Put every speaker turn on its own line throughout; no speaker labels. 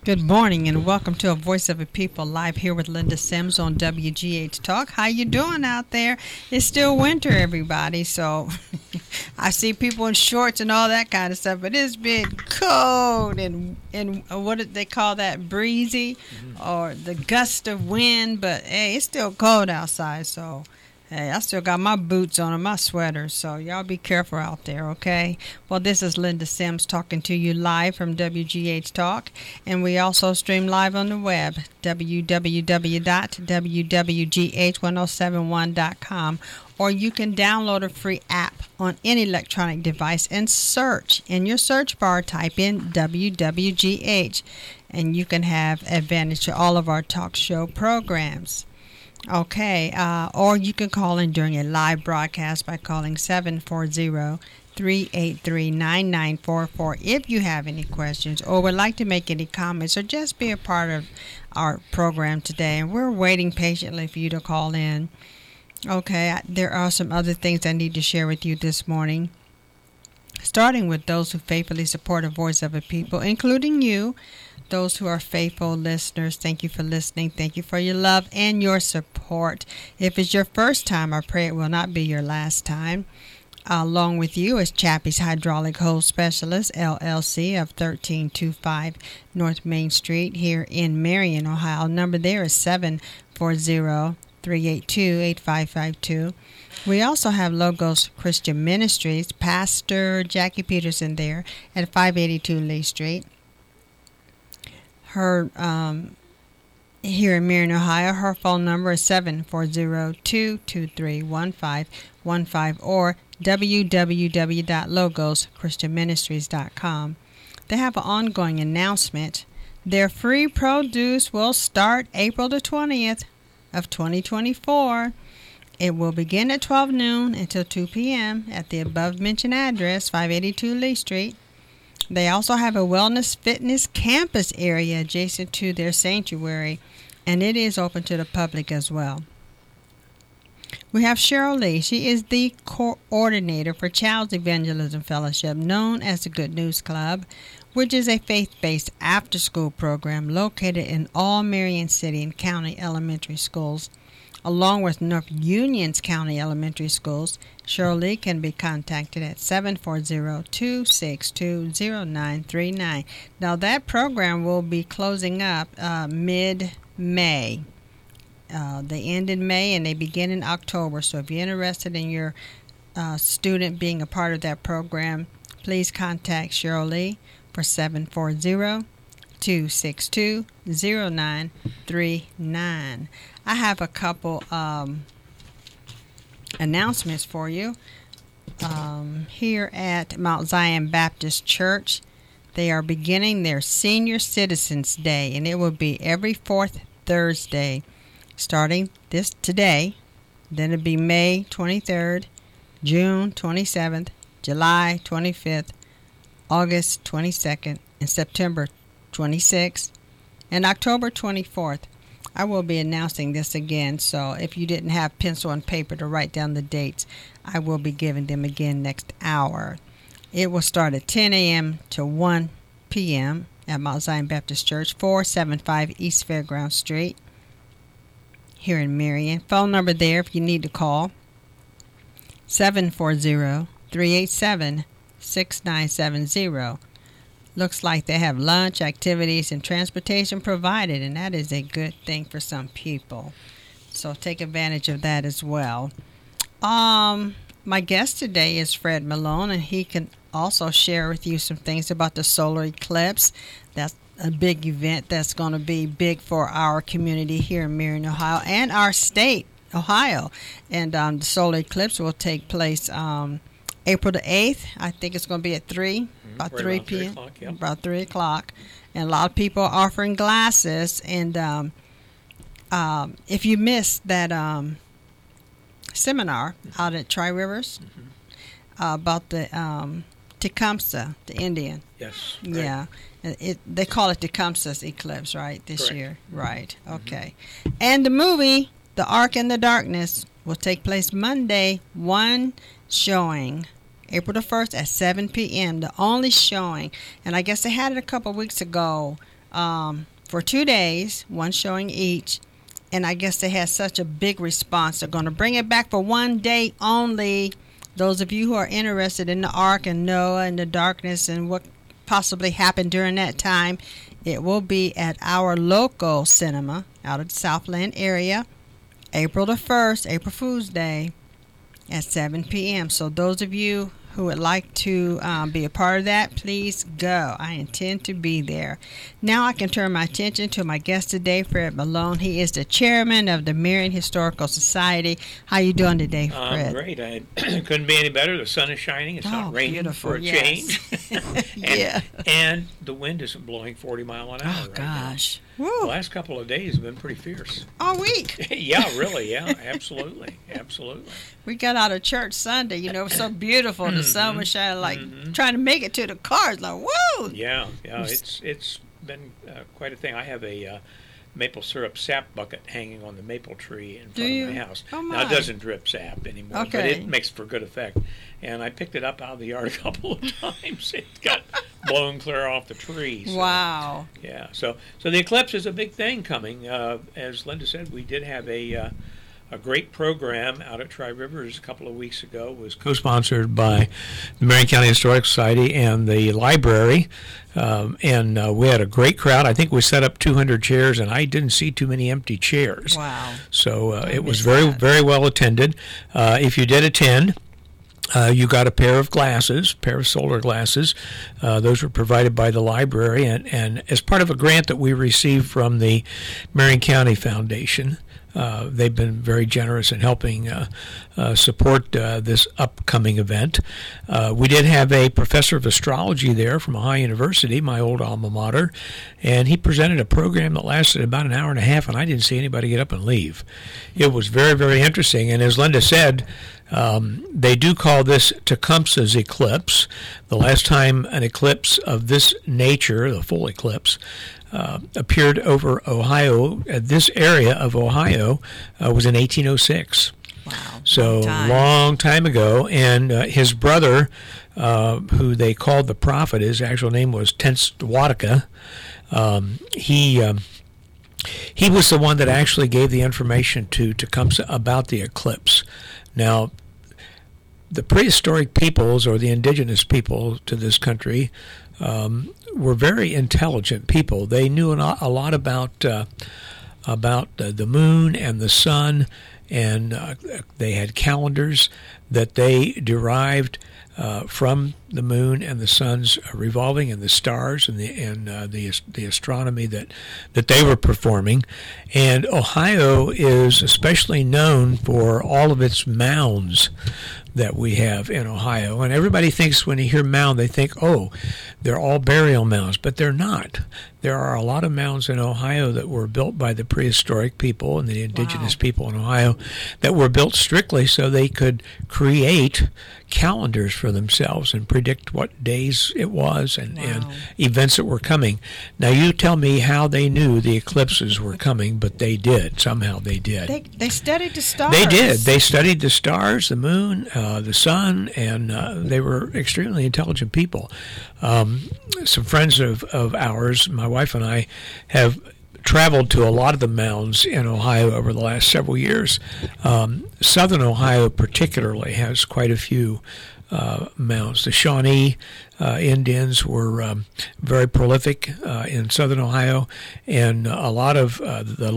Good morning and welcome to A Voice of a People live here with Linda Sims on WGH Talk. How you doing out there? It's still winter, everybody, so I see people in shorts and all that kind of stuff, but it's been cold and what did they call that, breezy or the gust of wind, but hey, it's still cold outside, so hey, I still got my boots on and my sweater, so y'all be careful out there, okay? Well, this is Linda Sims talking to you live from WGH Talk, and we also stream live on the web, www.wwgh1071.com, or you can download a free app on any electronic device and search. In your search bar, type in WWGH, and you can have advantage to all of our talk show programs. Okay, or you can call in during a live broadcast by calling 740-383-9944 if you have any questions or would like to make any comments or just be a part of our program today. And we're waiting patiently for you to call in. Okay, there are some other things I need to share with you this morning, starting with those who faithfully support A Voice of a People, including you. Those who are faithful listeners, thank you for listening. Thank you for your love and your support. If it's your first time, I pray it will not be your last time. Along with you is Chappie's Hydraulic Hose Specialist, LLC, of 1325 North Main Street here in Marion, Ohio. Number there is 740-382-8552. We also have Logos Christian Ministries, Pastor Jackie Peterson there at 582 Lee Street. Her here in Marion, Ohio, her phone number is 740-223-1515 or www.logoschristianministries.com. They have an ongoing announcement. Their free produce will start April the 20th of 2024. It will begin at 12 noon until 2 p.m. at the above-mentioned address, 582 Lee Street. They also have a wellness fitness campus area adjacent to their sanctuary, and it is open to the public as well. We have Cheryl Lee. She is the coordinator for Child's Evangelism Fellowship, known as the Good News Club, which is a faith-based after-school program located in all Marion City and County elementary schools. Along with North Union's County Elementary Schools, Cheryl Lee can be contacted at 740-262-0939. Now, that program will be closing up mid-May. They end in May and they begin in October. So if you're interested in your student being a part of that program, please contact Cheryl Lee for 740-262-0939. I have a couple announcements for you. Here at Mount Zion Baptist Church, they are beginning their Senior Citizens Day, and it will be every fourth Thursday, starting today. Then it'll be May 23rd, June 27th, July 25th, August 22nd, and September 26th, and October 24th. I will be announcing this again, so if you didn't have pencil and paper to write down the dates, I will be giving them again next hour. It will start at 10 a.m. to 1 p.m. at Mount Zion Baptist Church, 475 East Fairground Street, here in Marion. Phone number there if you need to call, 740-387-6970. Looks like they have lunch, activities, and transportation provided, and that is a good thing for some people. So take advantage of that as well. My guest today is Fred Malone, and he can also share with you some things about the solar eclipse. That's a big event that's going to be big for our community here in Marion, Ohio, and our state, Ohio. And the solar eclipse will take place April the 8th. I think it's going to be at 3. About 3 p.m. About 3 o'clock. And a lot of people are offering glasses. And if you missed that seminar out at Tri Rivers about the Tecumseh, the Indian.
Yes.
Yeah. They call it Tecumseh's eclipse, right, this
Correct.
year? Right. Okay. And the movie, The Ark in the Darkness, will take place Monday, one showing. April the 1st at 7 p.m., the only showing. And I guess they had it a couple weeks ago for 2 days, one showing each. And I guess they had such a big response. They're going to bring it back for 1 day only. Those of you who are interested in the Ark and Noah and the darkness and what possibly happened during that time, it will be at our local cinema out of the Southland area, April the 1st, April Fool's Day, at 7 p.m. So those of you who would like to be a part of that, please go. I intend to be there. Now I can turn my attention to my guest today, Fred Malone. He is the chairman of the Marion Historical Society. How you doing today, Fred?
Great. I couldn't be any better. The sun is shining. It's not raining for a change. And the wind isn't blowing 40 mile an hour.
Oh, gosh.
Woo. The last couple of days have been pretty fierce.
All week.
Yeah, really. Yeah, absolutely.
We got out of church Sunday. It was so beautiful. The sun was shining, like trying to make it to the cars. Like, woo!
Yeah. It's been quite a thing. I have a maple syrup sap bucket hanging on the maple tree in front of my house.
Oh, my.
Now, it doesn't drip sap anymore, but it makes for good effect. And I picked it up out of the yard a couple of times. It got blown clear off the tree. So,
wow.
Yeah. So the eclipse is a big thing coming. As Linda said, we did have a great program out at Tri Rivers a couple of weeks ago. It was co-sponsored by the Marion County Historic Society and the library. And we had a great crowd. I think we set up 200 chairs, and I didn't see too many empty chairs.
Wow.
So it was very, very well attended. If you did attend, you got a pair of solar glasses. Those were provided by the library, and as part of a grant that we received from the Marion County Foundation. They've been very generous in helping support this upcoming event. We did have a professor of astrology there from Ohio University, my old alma mater, and he presented a program that lasted about an hour and a half, and I didn't see anybody get up and leave. It was very, very interesting, and as Linda said, they do call this Tecumseh's eclipse. The last time an eclipse of this nature, the full eclipse, appeared over Ohio, this area of Ohio, was in 1806.
Wow.
So long time ago. And his brother, who they called the prophet, his actual name was Tenskwataga, he was the one that actually gave the information to Tecumseh about the eclipse. Now, the prehistoric peoples, or the indigenous people to this country, were very intelligent people. They knew a lot about the moon and the sun, and they had calendars that they derived from the moon and the sun's revolving, and the stars, and the astronomy that they were performing. And Ohio is especially known for all of its mounds that we have in Ohio. And everybody thinks, when you hear mound, they think, oh, they're all burial mounds, but they're not. There are a lot of mounds in Ohio that were built by the prehistoric people and the indigenous people in Ohio, that were built strictly so they could create calendars for themselves and predict what days it was and events that were coming. Now, you tell me how they knew the eclipses were coming, but they did. Somehow they did.
They studied the stars.
They did. They studied the stars, the moon, the sun, and they were extremely intelligent people. Some friends of ours, my wife and I, have traveled to a lot of the mounds in Ohio over the last several years. Southern Ohio particularly has quite a few mounds. The Shawnee Indians were very prolific in southern Ohio, and a lot of the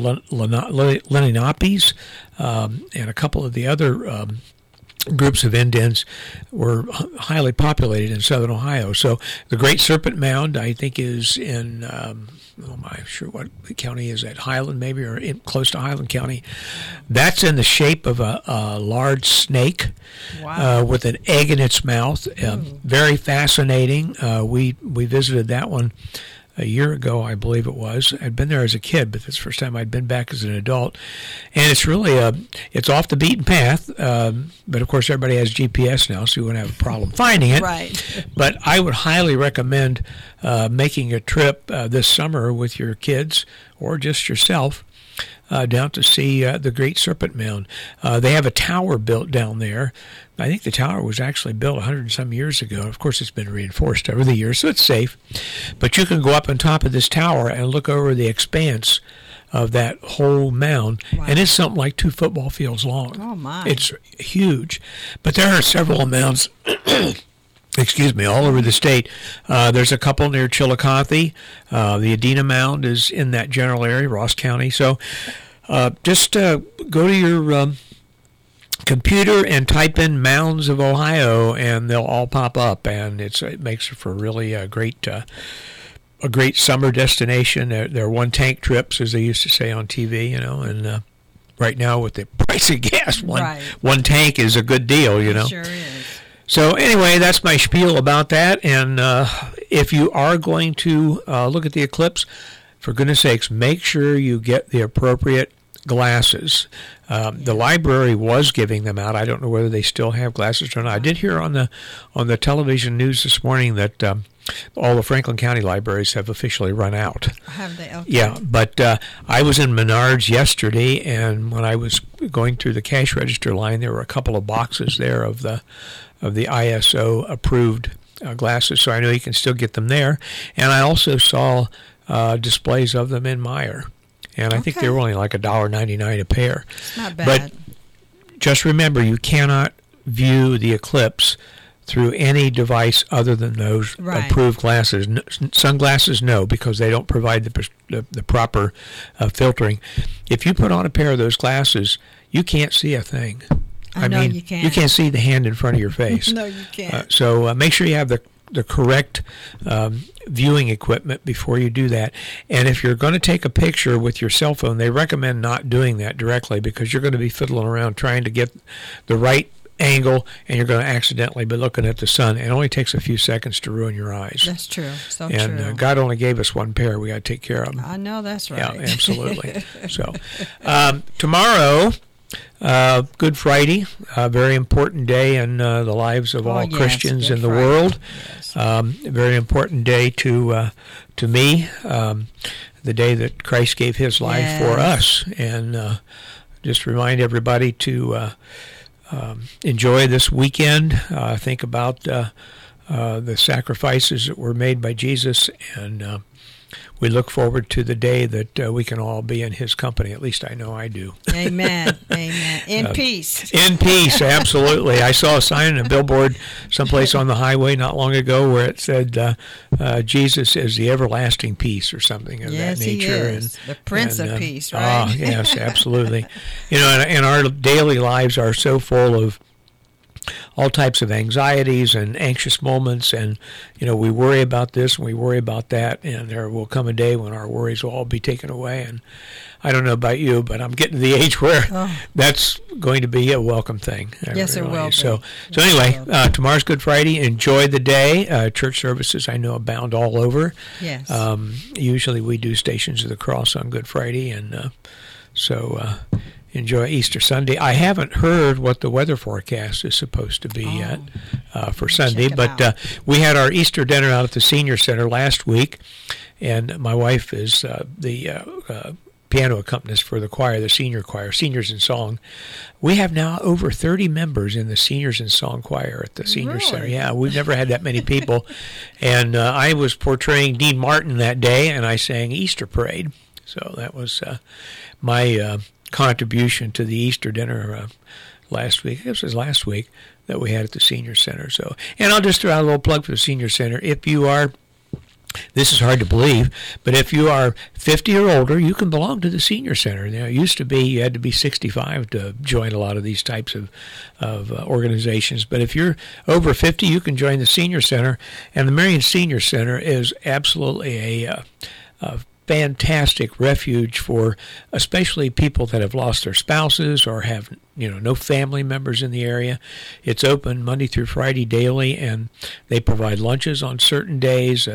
Lenape and a couple of the other groups of Indians were highly populated in southern Ohio. So the Great Serpent Mound, I think, is in, I'm not sure what the county is at, Highland maybe, or close to Highland County. That's in the shape of a large snake with an egg in its mouth. Very fascinating. We visited that one a year ago, I believe it was. I'd been there as a kid, but it's the first time I'd been back as an adult. And it's really it's off the beaten path, but of course everybody has GPS now, so you won't have a problem finding it.
Right.
But I would highly recommend making a trip this summer with your kids or just yourself down to see the Great Serpent Mound. They have a tower built down there. I think the tower was actually built 100 and some years ago. Of course, it's been reinforced over the years, so it's safe. But you can go up on top of this tower and look over the expanse of that whole mound,
wow.
and it's something like 2 football fields long.
Oh, my.
It's huge. But there are several mounds excuse me, all over the state. There's a couple near Chillicothe. The Adena Mound is in that general area, Ross County. So just go to your computer and type in Mounds of Ohio, and they'll all pop up, and it makes for really a great summer destination. They're one-tank trips, as they used to say on TV, and right now with the price of gas, one tank is a good deal,
It sure is.
So anyway, that's my spiel about that. And if you are going to look at the eclipse, for goodness sakes, make sure you get the appropriate glasses. The library was giving them out. I don't know whether they still have glasses or not. I did hear on the television news this morning that all the Franklin County libraries have officially run out.
Have they? Okay.
Yeah, but I was in Menards yesterday, and when I was going through the cash register line, there were a couple of boxes there of the ISO approved glasses, so I know you can still get them there. And I also saw displays of them in Meijer, and I think they were only like $1.99 a pair.
It's not bad.
But just remember, you cannot view the eclipse through any device other than those approved glasses. Sunglasses, no, because they don't provide the proper filtering. If you put on a pair of those glasses, you can't see a thing. I mean, you can't see the hand in front of your face.
No, you can't.
So make sure you have the correct viewing equipment before you do that. And if you're going to take a picture with your cell phone, they recommend not doing that directly, because you're going to be fiddling around trying to get the right angle, and you're going to accidentally be looking at the sun. It only takes a few seconds to ruin your eyes.
That's true. So
true. And God only gave us one pair. We got to take care of them.
I know that's right.
Yeah, absolutely. So tomorrow, Good Friday, a very important day in the lives of all Christians in the world.
Yes.
A very important day to me, the day that Christ gave his life for us. And just remind everybody to enjoy this weekend. Think about the sacrifices that were made by Jesus, and we look forward to the day that we can all be in his company. At least I know I do.
Amen. Amen. In peace.
In peace, absolutely. I saw a sign and a billboard someplace on the highway not long ago where it said, Jesus is the everlasting peace, or something of that nature.
Yes, he is. The Prince of Peace, right?
Yes, absolutely. And our daily lives are so full of all types of anxieties and anxious moments, and we worry about this and we worry about that, and there will come a day when our worries will all be taken away. And I don't know about you, but I'm getting to the age where that's going to be a welcome thing.
Yes, it will be.
So anyway, tomorrow's Good Friday. Enjoy the day. Church services, I know, abound all over.
Yes.
Usually we do Stations of the Cross on Good Friday, and so enjoy Easter Sunday. I haven't heard what the weather forecast is supposed to be yet for Sunday, but we had our Easter dinner out at the Senior Center last week, and my wife is the piano accompanist for the choir, the senior choir, Seniors in Song. We have now over 30 members in the Seniors in Song choir at the Senior Center. Yeah, we've never had that many people. And I was portraying Dean Martin that day, and I sang Easter Parade. So that was my contribution to the Easter dinner last week. This was last week that we had at the Senior Center. So, and I'll just throw out a little plug for the Senior Center. If you are, this is hard to believe, but if you are 50 or older, you can belong to the Senior Center. Now, it used to be you had to be 65 to join a lot of these types of organizations. But if you're over 50, you can join the Senior Center. And the Marion Senior Center is absolutely a fantastic refuge for especially people that have lost their spouses or have no family members in the area. It's open Monday through Friday daily, and they provide lunches on certain days.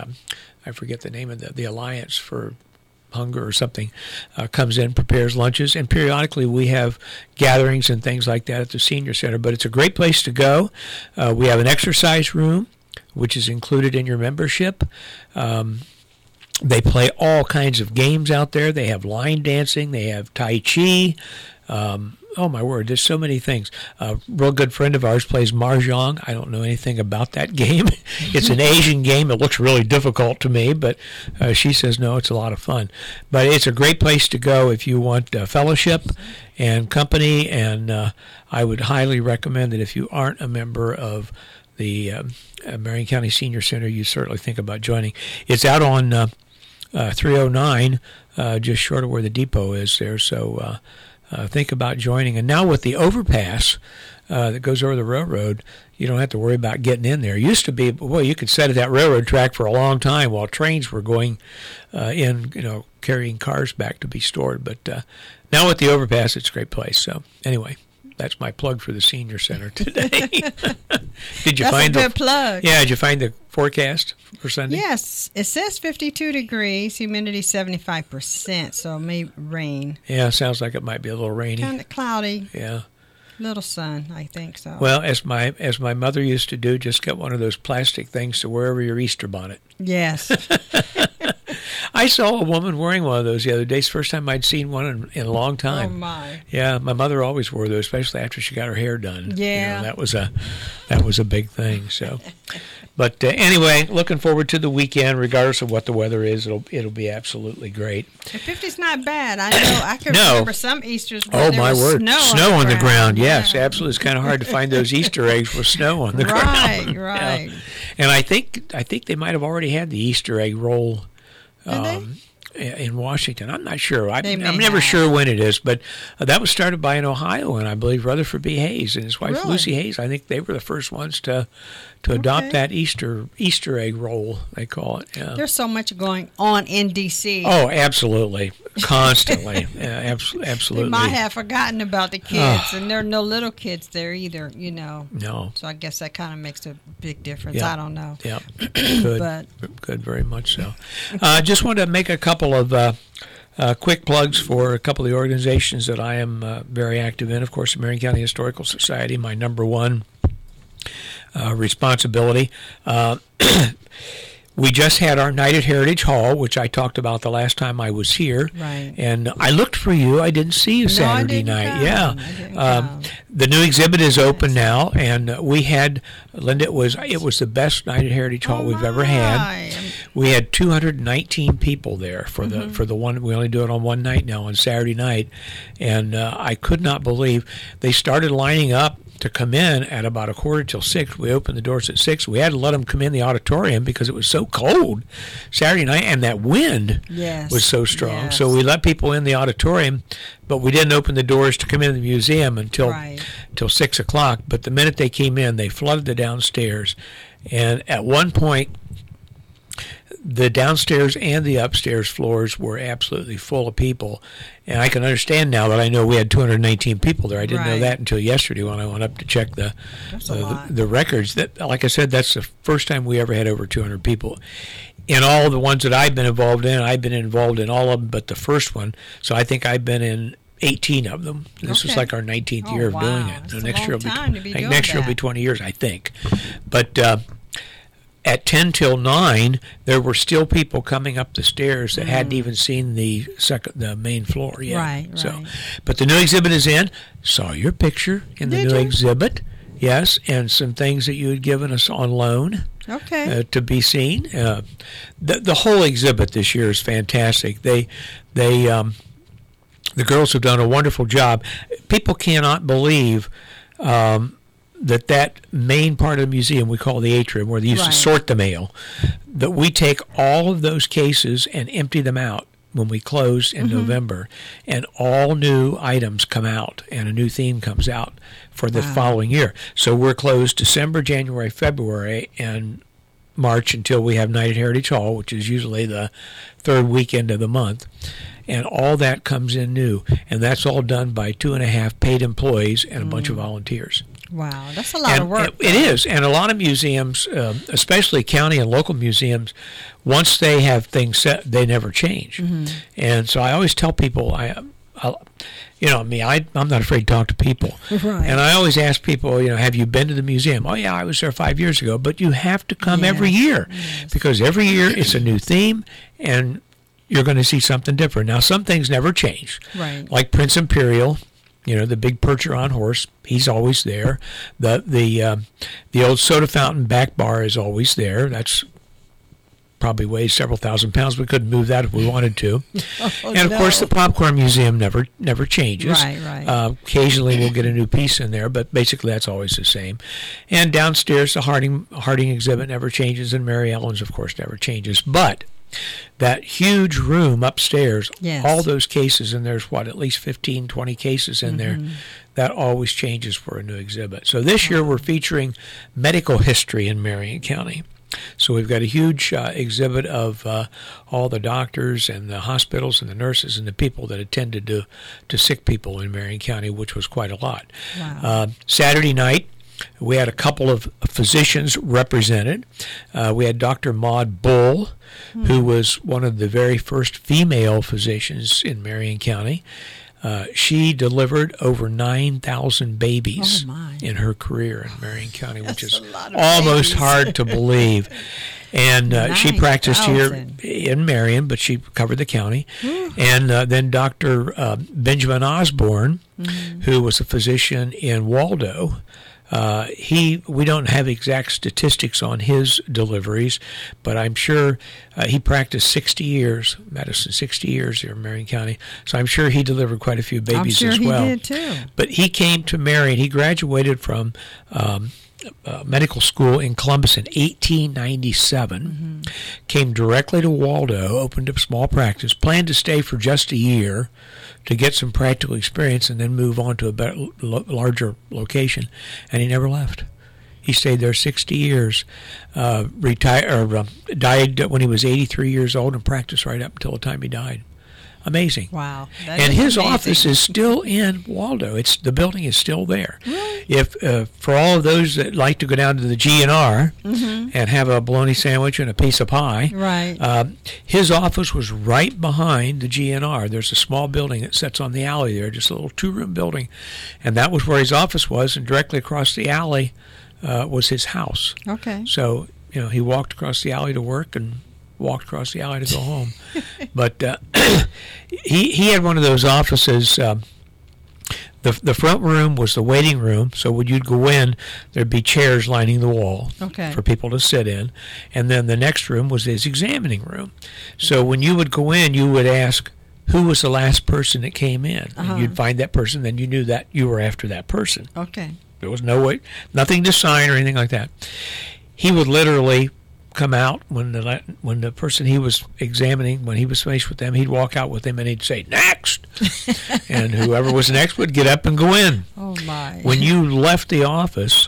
I forget the name of the Alliance for Hunger or something comes in, prepares lunches, and periodically we have gatherings and things like that at the Senior Center. But it's a great place to go. We have an exercise room, which is included in your membership. They play all kinds of games out there. They have line dancing. They have Tai Chi. Oh, my word, there's so many things. A real good friend of ours plays Mahjong. I don't know anything about that game. It's an Asian game. It looks really difficult to me, but she says, no, it's a lot of fun. But it's a great place to go if you want fellowship and company, and I would highly recommend that if you aren't a member of the Marion County Senior Center, you certainly think about joining. It's out on 309, just short of where the depot is there, so think about joining. And now with the overpass that goes over the railroad, you don't have to worry about getting in there. It used to be, well, you could sit at that railroad track for a long time while trains were going in, carrying cars back to be stored. But now with the overpass, it's a great place. So anyway, that's my plug for the Senior Center today. Did you find
a good plug.
Yeah, did you find the forecast for Sunday?
Yes, it says 52 degrees, humidity 75%, so it may rain.
Yeah, sounds like it might be a little rainy.
Kind of cloudy.
Yeah.
Little sun, I think so.
Well, as my mother used to do, just get one of those plastic things to wear over your Easter bonnet.
Yes.
I saw a woman wearing one of those the other day. It's the first time I'd seen one in a long time.
Oh, my.
Yeah, my mother always wore those, especially after she got her hair done.
Yeah.
That was a big thing. So, but anyway, looking forward to the weekend. Regardless of what the weather is, it'll be absolutely great.
The 50's not bad. I know. I can remember some Easters where
oh
there
my
was
word,
snow
on the ground.
Yeah.
Yes, absolutely. It's kind of hard to find those Easter eggs with snow on the ground.
Right.
Yeah. And I think they might have already had the Easter egg roll. In Washington. I'm not sure. I'm never sure when it is, but that was started by an Ohioan, I believe, Rutherford B. Hayes and his wife Lucy Hayes. I think they were the first ones to adopt that Easter egg roll, they call it. Yeah.
There's so much going on in D.C.
Oh, absolutely. Constantly. Absolutely.
They might have forgotten about the kids, and there are no little kids there either,
No.
So I guess that kind of makes a big difference.
Yeah.
I don't know.
Yeah. Good. Good, very much so. Just wanted to make a couple of quick plugs for a couple of the organizations that I am very active in. Of course, the Marion County Historical Society, my number one responsibility. We just had our night at Heritage Hall, which I talked about the last time I was here.
Right.
And I looked for you. I didn't see you Saturday night.
Come.
Yeah. The new exhibit is open now, and we had, Linda, it was the best night at Heritage Hall we've ever had. We had 219 people there for the one. We only do it on one night now, on Saturday night, and I could not believe they started lining up to come in at about 5:45. We opened the doors at 6. We had to let them come in the auditorium because it was so cold Saturday night, and that wind was so strong.
Yes.
So we let people in the auditorium, but we didn't open the doors to come in the museum until 6 o'clock. But the minute they came in, they flooded the downstairs. And at one point, the downstairs and the upstairs floors were absolutely full of people. And I can understand now that I know we had 219 people there. I didn't know that until yesterday when I went up to check the records. That, like I said, that's the first time we ever had over 200 people. In all the ones that I've been involved in all of them but the first one. So I think I've been in 18 of them. This was like our 19th year of doing it.
So next year
will be 20 years, I think. But at 10 till 9, there were still people coming up the stairs that hadn't even seen the main floor yet.
Right.
So, but the new exhibit is in. Saw your picture in the new exhibit. Yes, and some things that you had given us on loan.
Okay.
To be seen. The whole exhibit this year is fantastic. The girls have done a wonderful job. People cannot believe that main part of the museum we call the atrium, where they used to sort the mail, that we take all of those cases and empty them out when we close in November, and all new items come out and a new theme comes out for the following year. So we're closed December, January, February, and March until we have Night at Heritage Hall, which is usually the third weekend of the month. And all that comes in new. And that's all done by 2.5 paid employees and a bunch of volunteers.
Wow, that's a lot of work.
It is. And a lot of museums, especially county and local museums, once they have things set, they never change. And so I always tell people, You know me, I'm not afraid to talk to people.
Right.
And I always ask people, have you been to the museum? Oh, yeah, I was there 5 years ago. But you have to come every year because every year it's a new theme and you're going to see something different. Now, some things never change.
Right.
Like Prince Imperial, the big Percheron horse, he's always there. The old soda fountain back bar is always there. That's probably weighs several thousand pounds. We couldn't move that if we wanted to. And of course, the Popcorn Museum never changes.
Right.
Occasionally, we'll get a new piece in there, but basically, that's always the same. And downstairs, the Harding exhibit never changes, and Mary Ellen's, of course, never changes. But that huge room upstairs, all those cases, and there's at least 15, 20 cases in there, that always changes for a new exhibit. So this year, we're featuring medical history in Marion County. So we've got a huge exhibit of all the doctors and the hospitals and the nurses and the people that attended to sick people in Marion County, which was quite a lot.
Wow.
Saturday night, we had a couple of physicians represented. We had Dr. Maud Bull, who was one of the very first female physicians in Marion County. She delivered over 9,000 babies in her career in Marion County, which is almost hard to believe. And she practiced here in Marion, but she covered the county. And then Dr. Benjamin Osborne, who was a physician in Waldo, we don't have exact statistics on his deliveries, but I'm sure he practiced 60 years here in Marion County. So I'm sure he delivered quite a few babies as well.
I'm sure he did too.
But he came to Marion. He graduated from medical school in Columbus in 1897, came directly to Waldo, opened a small practice, planned to stay for just a year to get some practical experience and then move on to a better, larger location, and he never left. He stayed there 60 years, died when he was 83 years old, and practiced right up until the time he died. Amazing.
Wow.
And his office is still in Waldo. The building is still there.
Really?
If for all of those that like to go down to the G&R and have a bologna sandwich and a piece of pie,
right.
His office was right behind the G&R. There's a small building that sits on the alley there, just a little 2-room building, and that was where his office was. And directly across the alley was his house.
Okay.
So he walked across the alley to work and walked across the alley to go home. But he had one of those offices. The front room was the waiting room, so when you'd go in, there'd be chairs lining the wall for people to sit in. And then the next room was his examining room. So when you would go in, you would ask, who was the last person that came in? And you'd find that person, then you knew that you were after that person.
Okay.
There was no way, nothing to sign or anything like that. He would literally come out when the person he was examining, when he was finished with them, he'd walk out with them and he'd say, next! And whoever was next would get up and go in.
Oh, my.
When you left the office,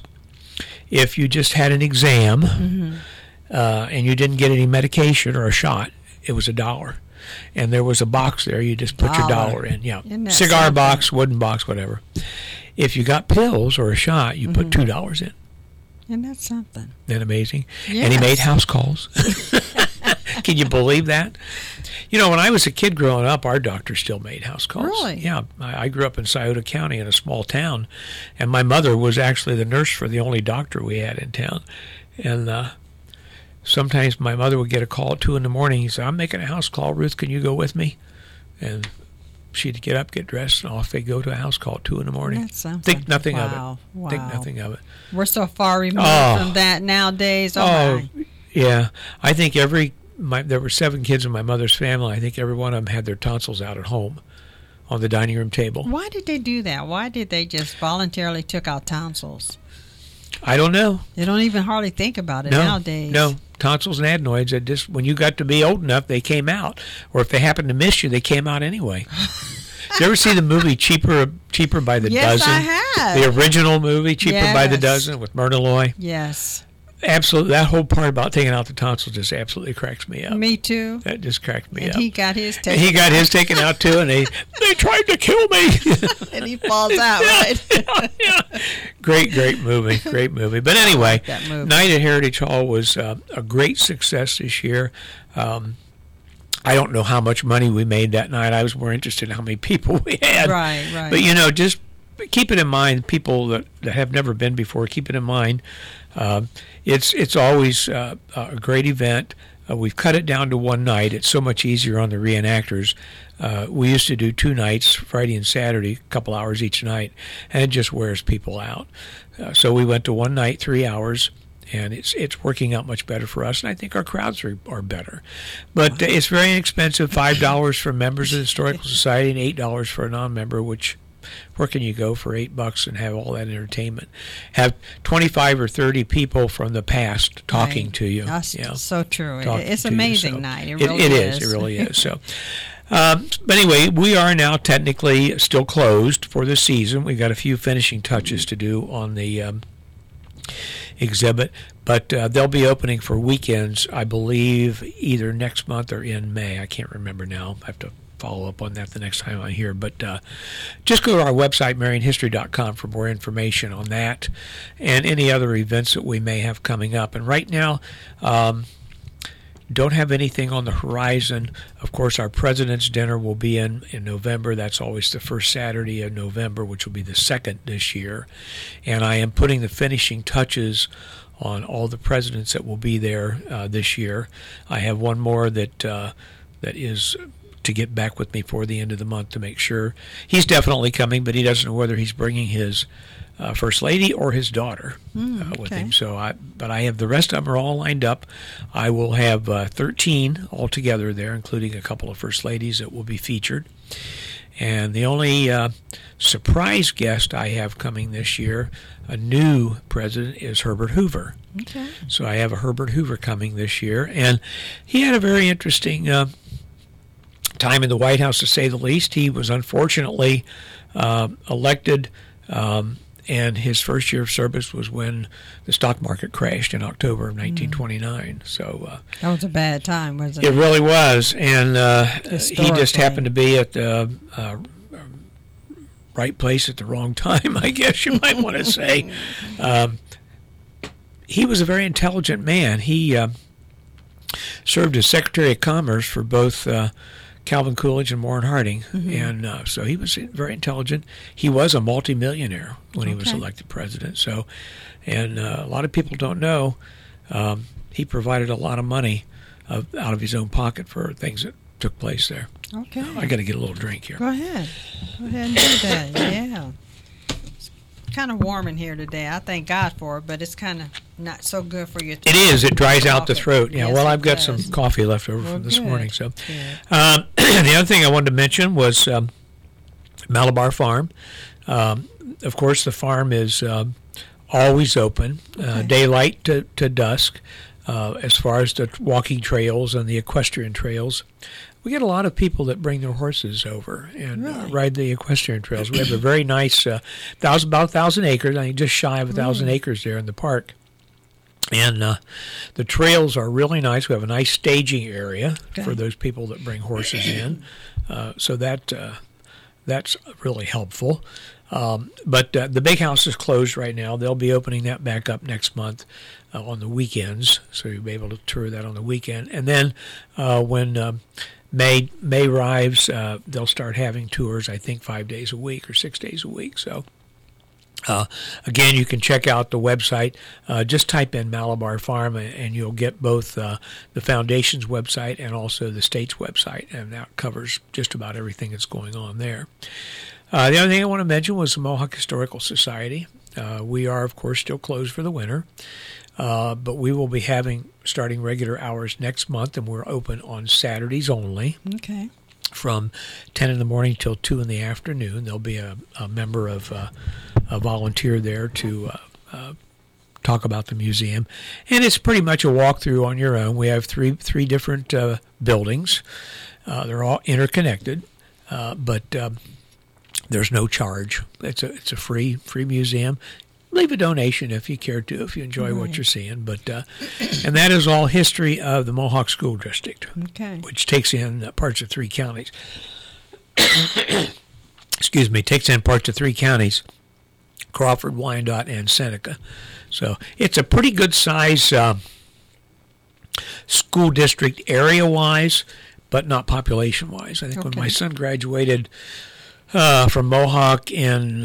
if you just had an exam and you didn't get any medication or a shot, it was $1. And there was a box there. You just put your $1 in. Yeah. Cigar box, wooden box, whatever. If you got pills or a shot, you put $2 in.
Isn't that something?
Isn't that amazing?
Yes.
And he made house calls. Can you believe that? When I was a kid growing up, our doctor still made house calls.
Really?
Yeah. I grew up in Scioto County in a small town, and my mother was actually the nurse for the only doctor we had in town. And sometimes my mother would get a call at 2 in the morning. He said, I'm making a house call. Ruth, can you go with me? And she'd get up, get dressed, and off they'd go to a house call at 2 in the morning.
That's something.
Think nothing of it.
Wow.
Think nothing of it.
We're so far removed from that nowadays. My.
Yeah. I think there were 7 kids in my mother's family. I think every one of them had their tonsils out at home on the dining room table.
Why did they do that? Why did they just voluntarily took out tonsils?
I don't know.
They don't even hardly think about it nowadays.
No. Tonsils and adenoids, when you got to be old enough, they came out. Or if they happened to miss you, they came out anyway. Did you ever see the movie Cheaper by the Dozen?
Yes, I have.
The original movie, Cheaper by the Dozen, with Myrna Loy?
Yes.
Absolutely. That whole part about taking out the tonsils just absolutely cracks me up.
Me too.
That just cracked me up.
And he got his taken
out. He got his taken out too, and they tried to kill me.
And he falls out, right?
Yeah. Great movie. Great movie. But anyway, Night at Heritage Hall was a great success this year. I don't know how much money we made that night. I was more interested in how many people we had.
Right.
But, just keep it in mind, people that have never been before, keep it in mind. It's always a great event. We've cut it down to one night. It's so much easier on the reenactors. We used to do 2 nights, Friday and Saturday, a couple hours each night, and it just wears people out. So we went to one night, 3 hours. And it's working out much better for us, and I think our crowds are better. But it's very inexpensive, $5 for members of the Historical Society and $8 for a non-member, which where can you go for $8 and have all that entertainment? Have 25 or 30 people from the past talking to you.
That's so true. It's an amazing night. It
really is. So. But anyway, we are now technically still closed for the season. We've got a few finishing touches to do on the exhibit, but they'll be opening for weekends, I believe, either next month or in May. I can't remember now. I have to follow up on that the next time I'm here. But just go to our website, MarionHistory.com, for more information on that and any other events that we may have coming up. And right now, don't have anything on the horizon. Of course, our President's Dinner will be in November. That's always the first Saturday of November, which will be the 2nd this year. And I am putting the finishing touches on all the presidents that will be there this year. I have one more that is to get back with me for the end of the month to make sure. He's definitely coming, but he doesn't know whether he's bringing his First Lady or his daughter with him. So, I have the rest of them are all lined up. I will have 13 altogether there, including a couple of First Ladies that will be featured. And the only surprise guest I have coming this year, a new president, is Herbert Hoover.
Okay.
So I have a Herbert Hoover coming this year, and he had a very interesting time in the White House, to say the least. He was unfortunately elected. And his first year of service was when the stock market crashed in October of 1929. So
that was a bad time, wasn't it?
It really was, and he just happened to be at the right place at the wrong time, I guess you might want to say. He was a very intelligent man. He served as Secretary of Commerce for both Calvin Coolidge and Warren Harding, and so he was very intelligent. He was a multimillionaire when he was elected president. So, and a lot of people don't know he provided a lot of money out of his own pocket for things that took place there.
Okay,
I got to get a little drink here.
Go ahead and do that. Yeah, it's kind of warm in here today. I thank God for it, but it's kind of not so good for your throat.
It is. It dries out the throat. Yeah.
Yes,
well, I've got some coffee left over from this morning. So,
Good.
the other thing I wanted to mention was Malabar Farm. Of course, the farm is always open, daylight to dusk. As far as the walking trails and the equestrian trails, we get a lot of people that bring their horses over and ride the equestrian trails. We have a very nice, about 1,000 acres, I think just shy of 1,000 acres there in the park. And the trails are really nice. We have a nice staging area for those people that bring horses in. So that's really helpful. But the big house is closed right now. They'll be opening that back up next month on the weekends, so you'll be able to tour that on the weekend. And then when May arrives, they'll start having tours, I think, 5 days a week or 6 days a week. So again, you can check out the website. Just type in Malabar Farm, and you'll get both the foundation's website and also the state's website, and that covers just about everything that's going on there. The other thing I want to mention was the Mohawk Historical Society. We are, of course, still closed for the winter, but we will be starting regular hours next month, and we're open on Saturdays only.
Okay.
From 10 in the morning till 2 in the afternoon. There'll be a member of a volunteer there to talk about the museum, and it's pretty much a walkthrough on your own. We have three different buildings. They're all interconnected, but there's no charge. It's a free museum. Leave a donation if you care to, if you enjoy what you're seeing. But and that is all history of the Mohawk School District, which takes in parts of 3 counties. Excuse me, takes in parts of 3 counties: Crawford, Wyandotte, and Seneca. So it's a pretty good size school district area-wise, but not population-wise. I think when
Okay.
my son graduated from Mohawk in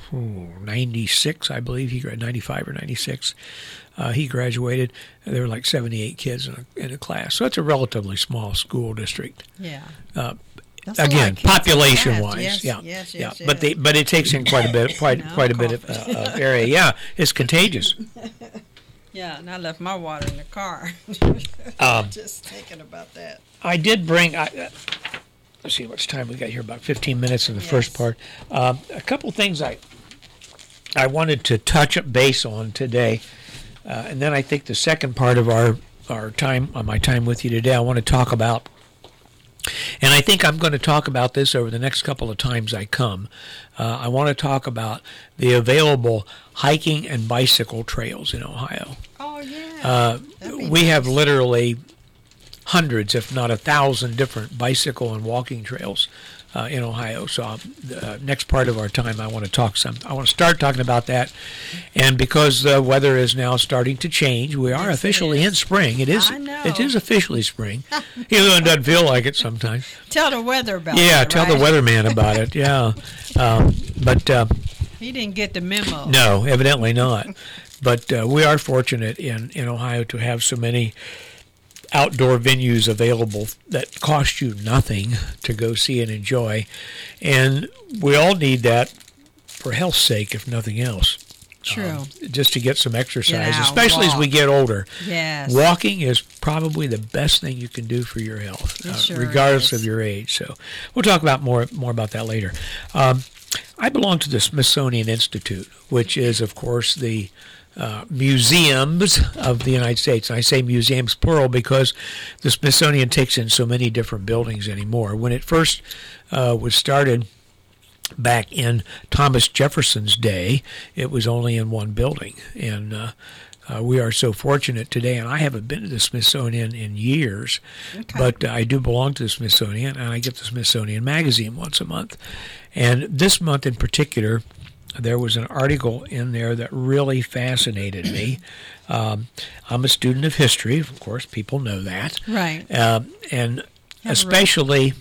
96, I believe, he graduated 95 or 96. He graduated. There were like 78 kids in a class. So it's a relatively small school district.
Yeah.
Uh,
That's a lot
Again,
of kids in class.
population-wise,
Yes, yes,
yeah.
yes.
But it takes in quite a bit,
No,
quite a bit of area. Yeah, it's contagious.
Yeah, and I left my water in the car.
Um,
Just thinking about that.
I did bring. Let's see, what's time we got here? About 15 minutes in the
Yes.
first part. A couple things I wanted to touch base on today, and then I think the second part of our time, my time with you today, I want to talk about. And I think I'm going to talk about this over the next couple of times I come. I want to talk about the available hiking and bicycle trails in Ohio.
Oh, yeah. That'd be
We have
nice.
literally hundreds, if not 1,000, different bicycle and walking trails in Ohio. So the next part of our time, I want to start talking about that. And because the weather is now starting to change, we are
Yes, it
officially
is.
in spring. It is.
I know.
It is officially spring, even though it doesn't feel like it sometimes.
Tell the weather about
Yeah,
it,
tell the
right?
weatherman about it. Yeah, but
He didn't get the memo.
no, evidently not. But we are fortunate in Ohio to have so many outdoor venues available that cost you nothing to go see and enjoy. And we all need that for health's sake, if nothing else.
True.
Just to get some exercise,
Get out,
especially as we
walk.
get older.
Yes.
Walking is probably the best thing you can do for your health,
It sure
regardless
is.
of your age. So we'll talk about more about that later. I belong to the Smithsonian Institute, which is, of course, the museums of the United States. I say museums plural because the Smithsonian takes in so many different buildings anymore. When it first was started back in Thomas Jefferson's day, it was only in one building. And we are so fortunate today, and I haven't been to the Smithsonian in years,
Okay.
but I do belong to the Smithsonian, and I get the Smithsonian magazine once a month. And this month in particular, there was an article in there that really fascinated me. I'm a student of history, of course, people know that.
Right.
And especially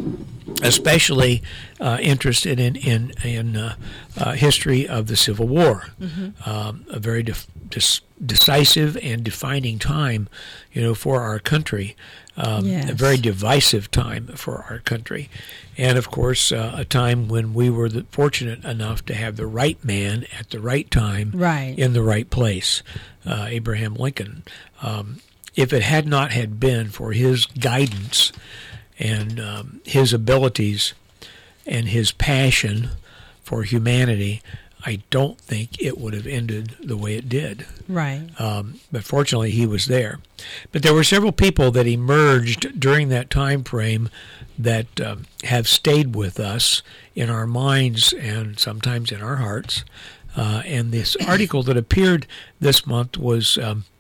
interested in history of the Civil War, a very decisive and defining time, for our country.
Yes.
A very divisive time for our country, and of course, a time when we were fortunate enough to have the right man at the right time,
Right.
in the right place, Abraham Lincoln. If it had not had been for his guidance and his abilities and his passion for humanity, I don't think it would have ended the way it did.
Right.
But fortunately, he was there. But there were several people that emerged during that time frame that have stayed with us in our minds and sometimes in our hearts. And this article that appeared this month was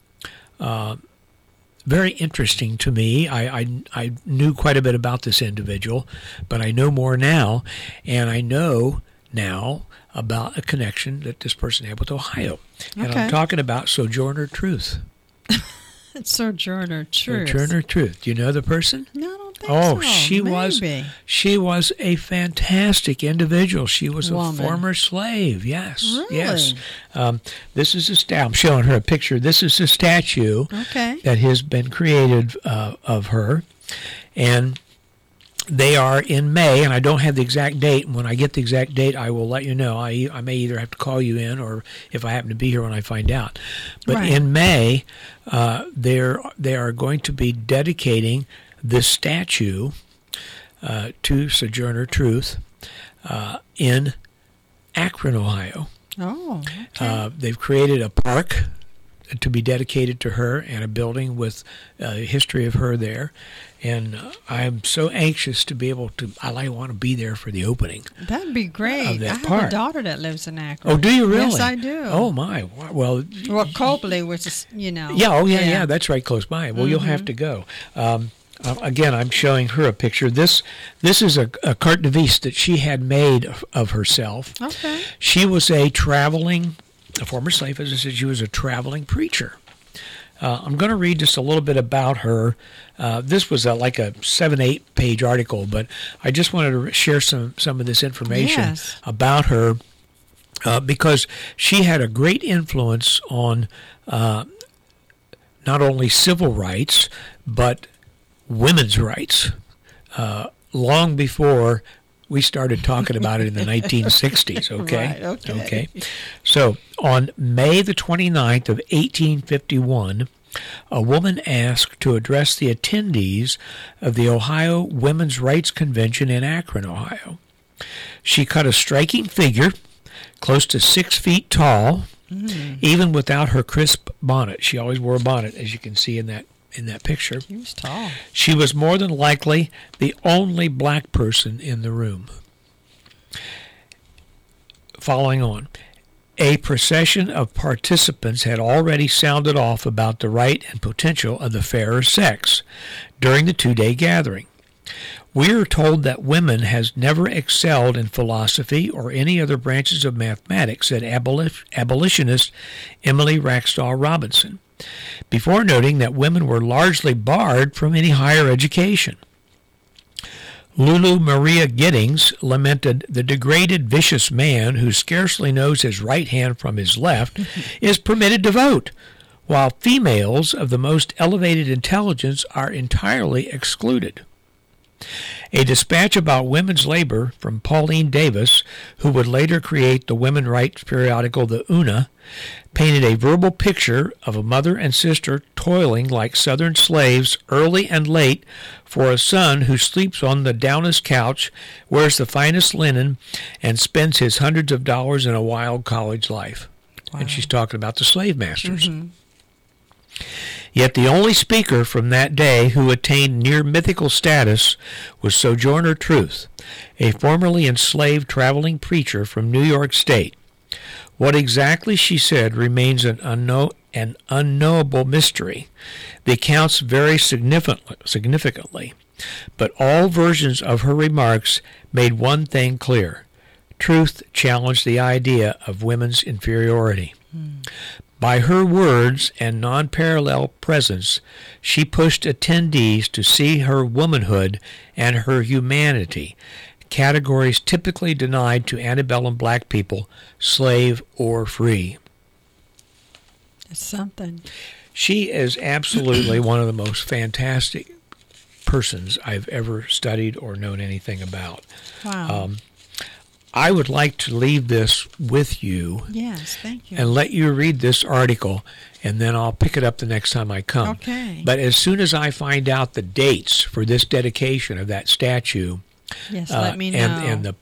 very interesting to me. I knew quite a bit about this individual, but I know more now, and I know now about a connection that this person had with Ohio. And
Okay.
I'm talking about Sojourner Truth.
Sojourner Truth.
Sojourner Truth. Do you know the person?
No, I don't think
Oh,
so.
she
Maybe.
was a fantastic individual. She was a
Woman.
former slave. Yes,
Really?
yes. This is a statue. I'm showing her a picture. This is a statue
Okay.
that has been created of her, and they are in May, and I don't have the exact date. And when I get the exact date, I will let you know. I may either have to call you in, or if I happen to be here when I find out. But
Right.
in May, they are going to be dedicating this statue to Sojourner Truth in Akron, Ohio.
Oh, okay.
They've created a park to be dedicated to her and a building with a history of her there. And I'm so anxious to be able to, I want to be there for the opening.
That'd be great.
of that
I have
park.
a daughter that lives in Akron.
Oh, do you really?
Yes, I do.
Oh, my. Well,
Well, Copley, which is,
yeah, that's right close by. Well, you'll have to go. Again, I'm showing her a picture. This is a carte de visite that she had made of herself.
Okay.
She was a former slave, as I said, she was a traveling preacher. I'm going to read just a little bit about her. This was like a 7-8 page article, but I just wanted to share some of this information about her because she had a great influence on not only civil rights, but women's rights long before we started talking about it in the 1960s, okay?
Right, okay.
So on May the 29th of 1851, a woman asked to address the attendees of the Ohio Women's Rights Convention in Akron, Ohio. She cut a striking figure, close to 6 feet tall, even without her crisp bonnet. She always wore a bonnet, as you can see in that picture.
She was tall.
She was more than likely the only black person in the room. Following on, a procession of participants had already sounded off about the right and potential of the fairer sex during the 2-day gathering. We are told that women has never excelled in philosophy or any other branches of mathematics, said abolitionist Emily Rackstraw Robinson, before noting that women were largely barred from any higher education. Lulu Maria Giddings lamented the degraded, vicious man who scarcely knows his right hand from his left is permitted to vote, while females of the most elevated intelligence are entirely excluded. A dispatch about women's labor from Pauline Davis, who would later create the women's rights periodical The Una, painted a verbal picture of a mother and sister toiling like Southern slaves early and late for a son who sleeps on the downest couch, wears the finest linen, and spends his hundreds of dollars in a wild college life. Wow. And she's talking about the slave masters. Mm-hmm. Yet the only speaker from that day who attained near mythical status was Sojourner Truth, a formerly enslaved traveling preacher from New York State. What exactly she said remains an unknowable mystery. The accounts vary significantly, but all versions of her remarks made one thing clear. Truth challenged the idea of women's inferiority. By her words and non-parallel presence, she pushed attendees to see her womanhood and her humanity, categories typically denied to antebellum black people, slave or free.
That's something.
She is absolutely one of the most fantastic persons I've ever studied or known anything about.
Wow.
I would like to leave this with you.
Yes, thank you.
And let you read this article, and then I'll pick it up the next time I come.
Okay.
But as soon as I find out the dates for this dedication of that statue,
yes, let me know.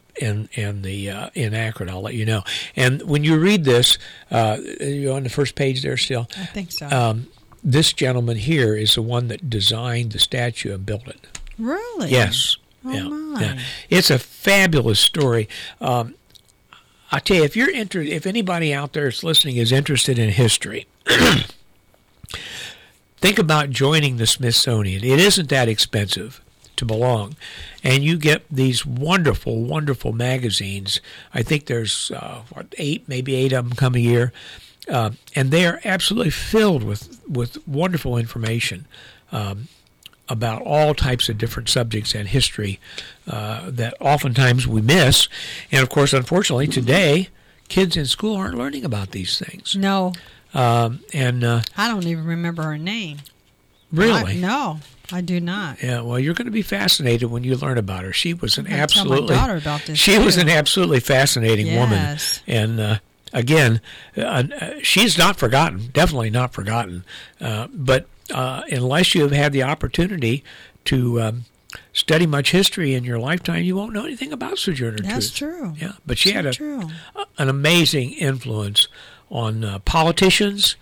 In Akron, I'll let you know. And when you read this, you're on the first page there still.
I think so.
This gentleman here is the one that designed the statue and built it.
Really?
Yes.
Oh my.
Yeah. It's a fabulous story. I tell you, if anybody out there is listening is interested in history, think about joining the Smithsonian. It isn't that expensive to belong, and you get these wonderful, wonderful magazines. I think there's 8 of them come a year, and they are absolutely filled with wonderful information. About all types of different subjects and history that oftentimes we miss. And, of course, unfortunately, today, kids in school aren't learning about these things.
No.
I
don't even remember her name.
Really?
No, I do not.
Yeah, well, you're going to be fascinated when you learn about her. She was an absolutely...
tell my daughter about this,
was an absolutely fascinating woman. And, again, she's not forgotten, definitely not forgotten. But unless you have had the opportunity to study much history in your lifetime, you won't know anything about Sojourner Truth.
That's true.
Yeah, but she had an amazing influence on politicians,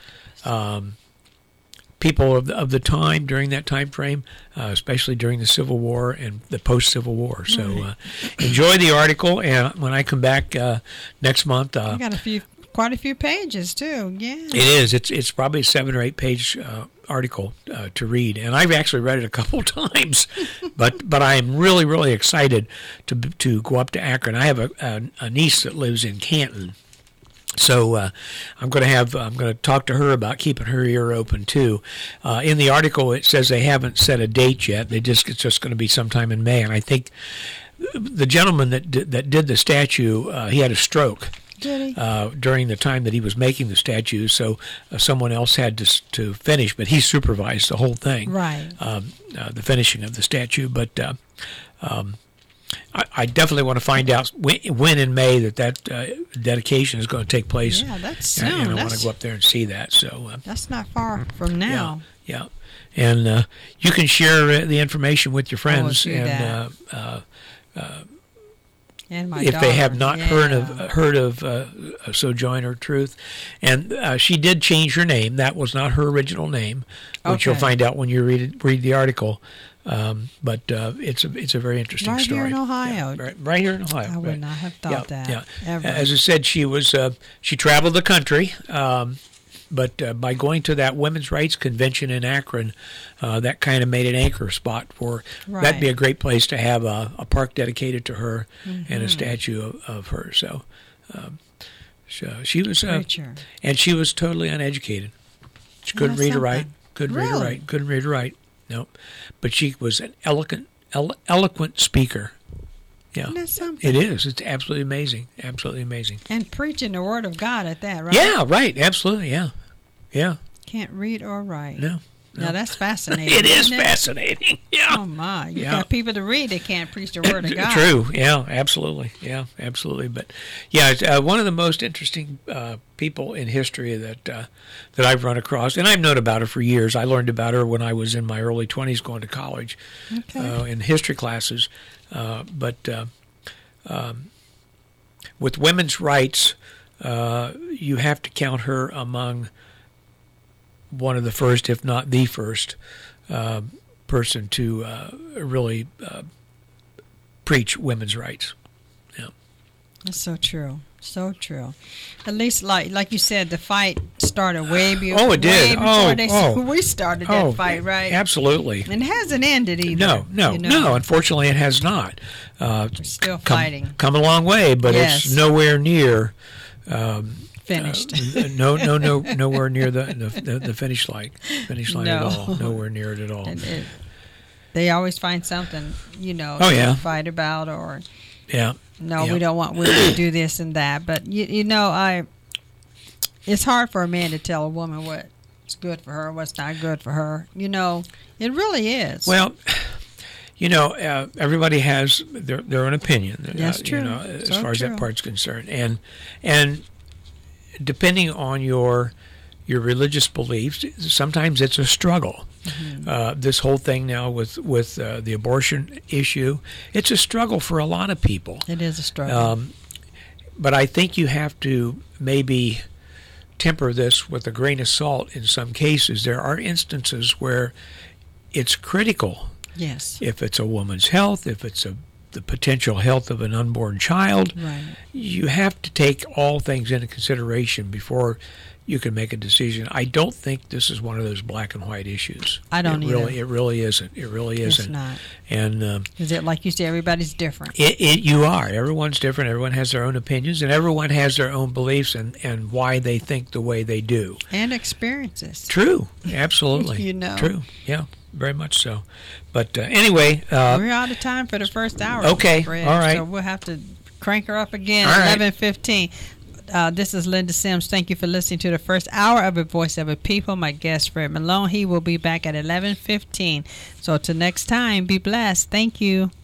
people of the time during that time frame, especially during the Civil War and the post-Civil War. So enjoy the article, and when I come back next month,
I got quite a few pages too. Yeah,
it is. It's probably a 7 or 8 page article to read, and I've actually read it a couple times. but I am really, really excited to go up to Akron. I have a niece that lives in Canton. So I'm going to talk to her about keeping her ear open too. In the article, it says they haven't set a date yet. It's just going to be sometime in May. And I think the gentleman that did the statue, he had a stroke.
Did he?
During the time that he was making the statue, so someone else had to finish, but he supervised the whole thing,
right?
The finishing of the statue. But I definitely want to find out when in May that dedication is going to take place.
Yeah, that's soon.
And I want to go up there and see that. So
that's not far from now.
Yeah. And you can share the information with your friends
and my
if
daughter.
they have not heard of Sojourner Truth. And she did change her name. That was not her original name, which you'll find out when you read the article. But it's a very interesting story.
Right here in Ohio.
Yeah, right here in Ohio.
I would not have thought that.
Yeah.
Ever.
As I said, she traveled the country. But by going to that women's rights convention in Akron, that kind of made an anchor spot for that'd be a great place to have a park dedicated to her and a statue of her. So she was, and she was totally uneducated. She couldn't read or write. Couldn't read or write. No, but she was an eloquent speaker. Yeah, it is. It's absolutely amazing. Absolutely amazing.
And preaching the word of God at that, right?
Yeah, right. Absolutely. Yeah.
Can't read or write.
No.
Now that's fascinating.
It is fascinating. Yeah.
Oh my! You got people to read. They can't preach the word of God.
True. Yeah. Absolutely. Yeah. Absolutely. But yeah, it's, one of the most interesting people in history that I've run across, and I've known about her for years. I learned about her when I was in my early 20s, going to college, in history classes. But with women's rights, you have to count her among one of the first, if not the first, person to really preach women's rights. Yeah,
that's so true. So true. At least, like you said, the fight started way before.
Oh, it did.
We started that fight, right?
Absolutely.
And it hasn't ended either.
No. Unfortunately, it has not.
We're still fighting.
Come a long way, but it's nowhere near
finished.
Nowhere near the finish line at all. Nowhere near it at all.
They always find something, to fight about, or we don't want women to do this and that. But it's hard for a man to tell a woman what's good for her, what's not good for her. It really is.
Well, everybody has their own opinion.
That's true.
As far as that part's concerned, and depending on your religious beliefs, sometimes it's a struggle. Mm-hmm. This whole thing now with the abortion issue, it's a struggle for a lot of people.
It is a struggle.
But I think you have to maybe temper this with a grain of salt in some cases. There are instances where it's critical.
Yes.
If it's a woman's health, if it's the potential health of an unborn child, you have to take all things into consideration before you can make a decision. I don't think this is one of those black and white issues.
I don't either.
It really isn't. It really isn't.
It's not.
And
is it like you say, everybody's different?
You are. Everyone's different. Everyone has their own opinions, and everyone has their own beliefs and why they think the way they do.
And experiences.
True. Absolutely. True. Yeah. Very much so. But anyway.
We're out of time for the first hour.
Okay.
Fred,
all right.
So we'll have to crank her up again
all
at 11:15. This is Linda Sims. Thank you for listening to the first hour of A Voice of a People. My guest, Fred Malone. He will be back at 11:15. So till next time, be blessed. Thank you.